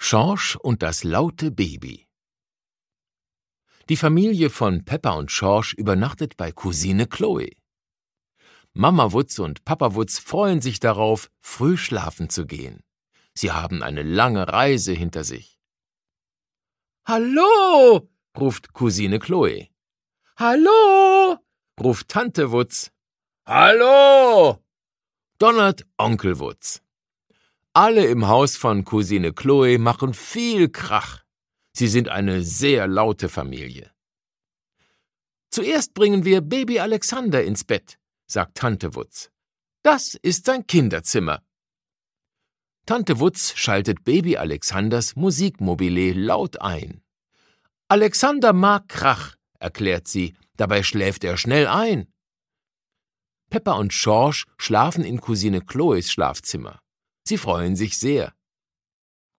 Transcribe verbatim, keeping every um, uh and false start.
Schorsch und das laute Baby. Die Familie von Peppa und Schorsch übernachtet bei Cousine Chloe. Mama Wutz und Papa Wutz freuen sich darauf, früh schlafen zu gehen. Sie haben eine lange Reise hinter sich. »Hallo«, ruft Cousine Chloe. »Hallo«, ruft Tante Wutz. »Hallo«, donnert Onkel Wutz. Alle im Haus von Cousine Chloe machen viel Krach. Sie sind eine sehr laute Familie. »Zuerst bringen wir Baby Alexander ins Bett«, sagt Tante Wutz. »Das ist sein Kinderzimmer.« Tante Wutz schaltet Baby Alexanders Musikmobile laut ein. »Alexander mag Krach«, erklärt sie, dabei schläft er schnell ein. Peppa und Schorsch schlafen in Cousine Chloes Schlafzimmer. Sie freuen sich sehr.